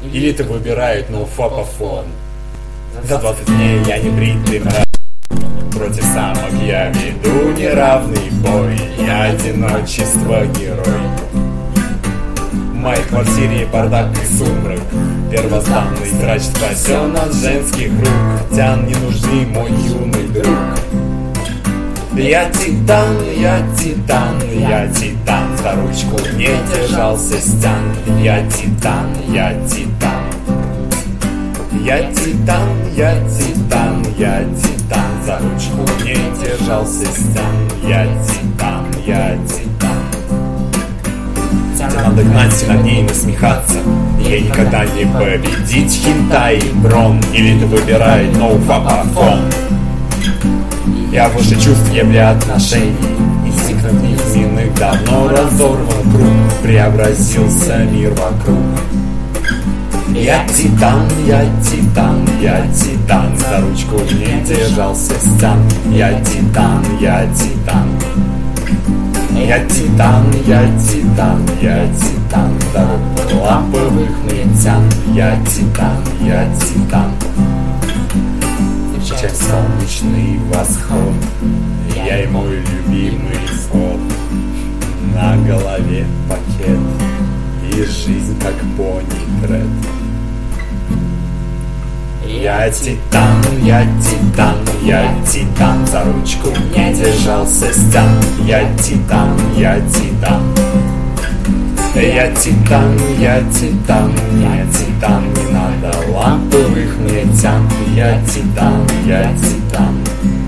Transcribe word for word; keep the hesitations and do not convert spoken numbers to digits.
Элиты выбирают ноуфапофон. За двадцать дней я не бритый мразь. Против самок я веду неравный бой. Я одиночество герой. В моей квартире бардак и сумрак. Первозданный врач спасен от женских рук. Тян не нужны, мой юный друг. Я титан, я титан, я титан. За ручку не держался стян. Я титан, я титан. Я титан, я титан, я титан. За ручку не держался стян. Я титан, я титан. Надо гнать над ней насмехаться. Ей никогда не победить хентай и брон. Элита выбирает ноуфапофон. Я выше чувств, ебля отношений. Инстинктов низменных давно разорван круг. Преобразился мир вокруг. Я титан, я титан, я титан. За ручку не держался стян. Я титан, я титан. Я титан, я титан, я титан. До лаповых нетян. Я титан, я титан. Встречать солнечный восход. Я и мой любимый исход. На голове пакет. И жизнь как пони-тред. Я титан, я титан, я титан. За ручку не держался стян. Я титан, я титан. Я титан, я титан, я титан. Не надо ламповых мне тян. Я титан, я титан.